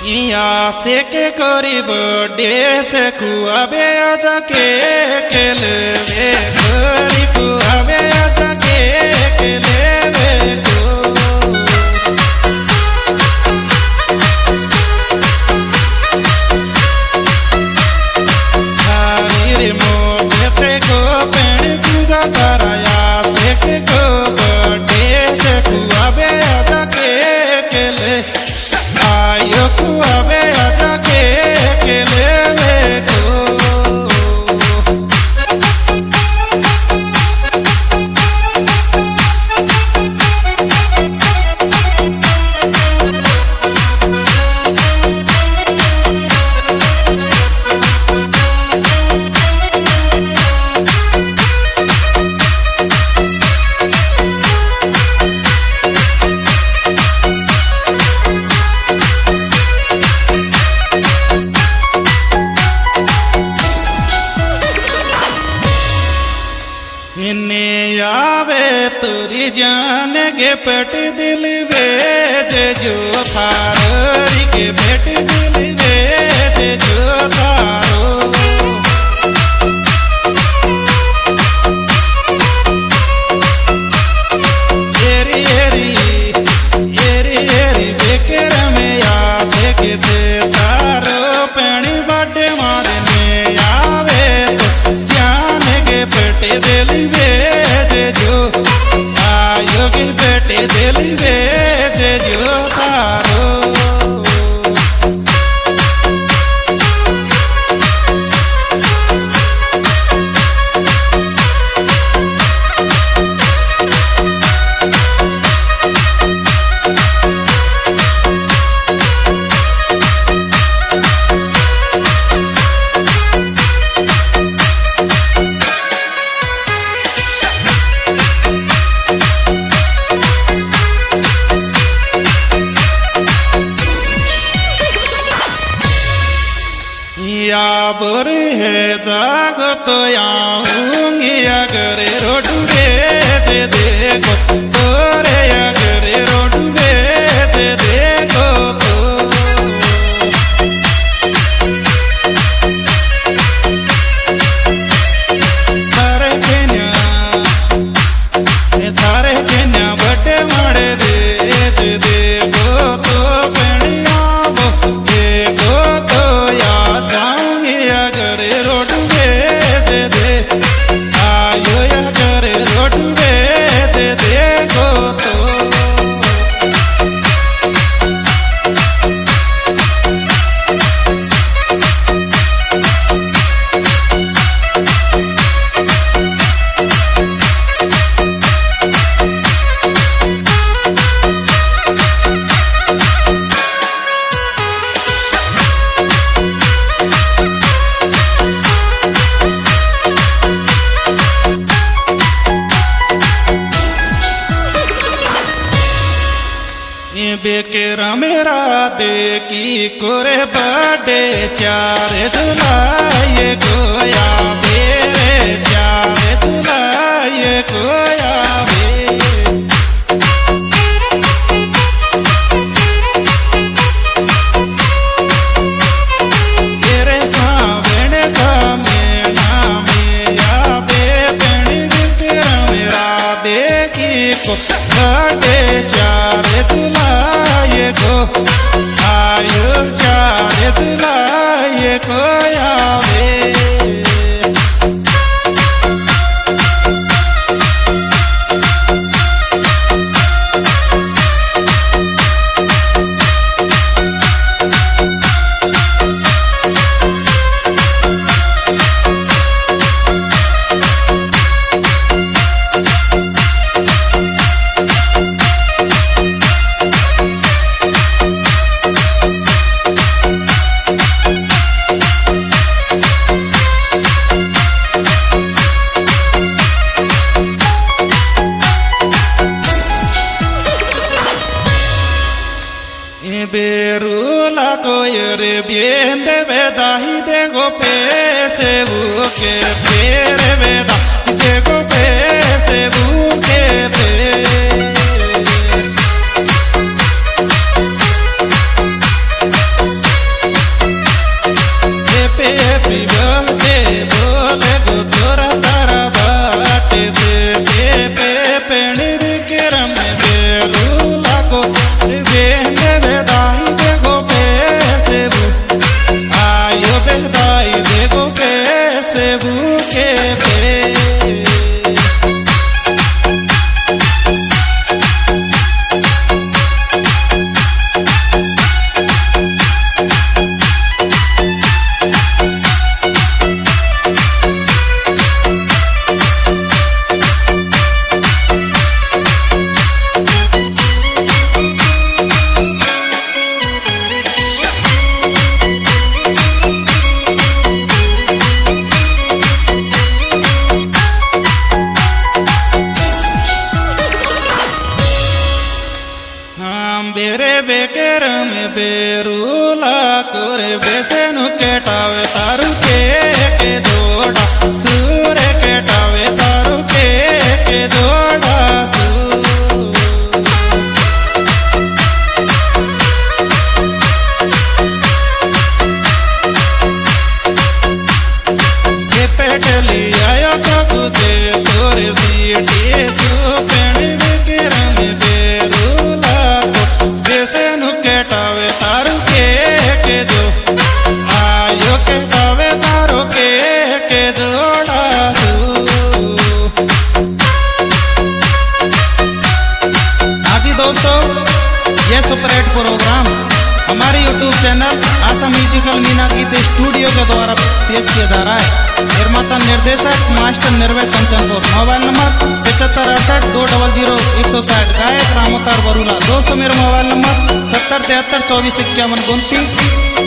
से के करी बर्थडे चकु अबे आजा के ले वे करी को अबे आजा के ले वे को हरी रे मोटे ते को पेड़ पूजा कराया से के को बर्थडे चकु अबे आजा के ले आयो को अबे आजा के ले वे को आवे तुरी जान के पेट दिल वेज जो थारी के पेट दिल वेज जो थारो एरी एरी एरी एरी बेकर में आसे के से तारो पेणी बाटे मारने आवे तो जान के पेट दिल वेज जो आयो के बेटे दिल वेज जो तारो याबर है जागो तो आऊंगी अगर रोड पे देखो तोरे अगर रोड पे देखो तो तारे केन्या बटे मारे देखो तो पेड़िया देखो तो याद अगर रोड पे दे आयो अगर रोड पे देखो तो बेकेरा मेरा देखी कोरे बड़े चार दुलाये गोया मेरे चार दुलाये गोया मेरे सावण का मेरा मेरा बेबनी बेकेरा मेरा देखी को बड़े चार दुलाये को आयो चार दुलाये को आवे बेरूला कोयर बेंदे बेदाही देखो पैसे भूखे फेर बेदा देखो पैसे भूखे फेर बेकेर में बेरूला कोरे बेसेनु केटावे तारू के दोड़ा सूरे केटावे तारू के दोड़ा पेटली आयो कुदे तोरे सीटी सुपेण बेकेर में बेरूला को बेसेनु केटावे तारू के दो आयो केटावे तारू के जोड़ा हाजी दोस्तों, ये सुपरहिट प्रोग्राम हमारे YouTube channel Assam musical Meena गीत स्टूडियो के द्वारा पेश किया जा रहा है। निर्माता निर्देशक मास्टर निर्भय कंचनपुर। Mobile number 7568 200 160। गायक रामोतार बरूला। दोस्तों मेरा मोबाइल नंबर 7073 24 51 29।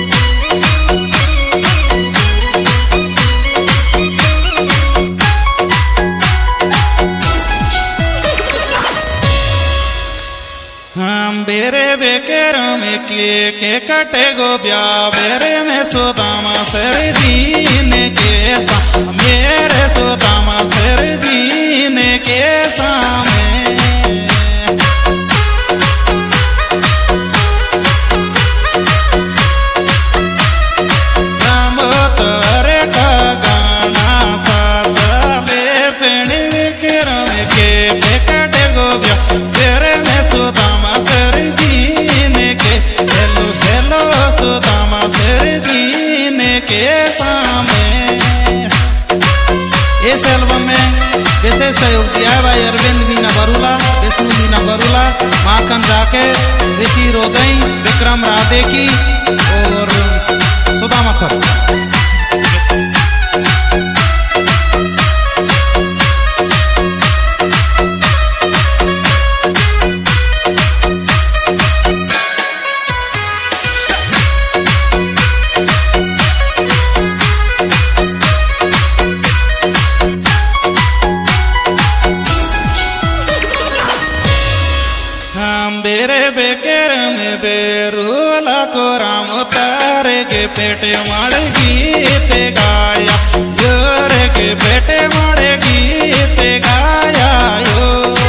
बेरे बेकेर में के कटे गो ब्या बेरे में सुदामा सर जीने के सा मेरे सुदामा सर जीने के सामे राम तोरे का गाना साजा बेपेण बेकेर में के कटे गो ब्या बेरे में सुदामा सर जीने के हेलो हेलो सुदामा सर जीने के सामे। इस एल्बम में विशेष सहयोग दिया है भाई अरविंद मीना बरूला, विष्णु मीना बरूला, माखन जाके, ऋषि रोदई, विक्रम राधे की और सुदामा सर। बेरे बेकेर में बेरूला को राम तारे के पेटे मारे गीत गाया जोरे के पेटे मारे गीत गाया यो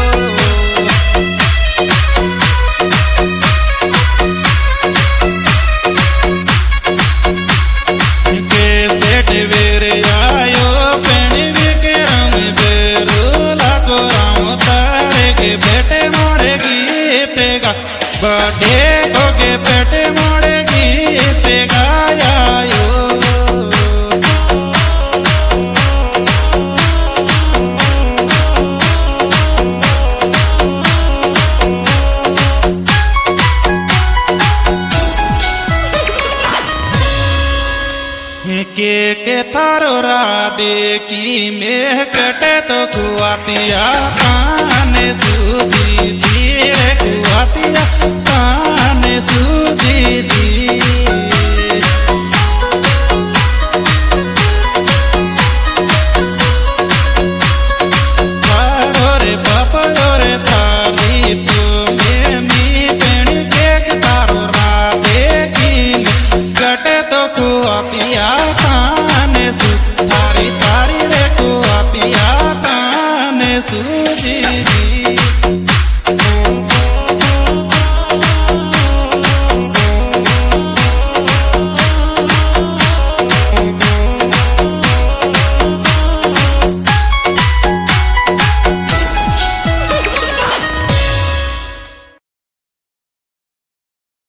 के सेठ बेर आयो पेण बेकेर में बेरूला को राम तारे के पेटे मारे गीत गा बड़े होगे पेटे मोड़े गीत गाया यो के थारो राधे की में कटे तो कुआतिया काने सूती धीरे कुआतिया काने सू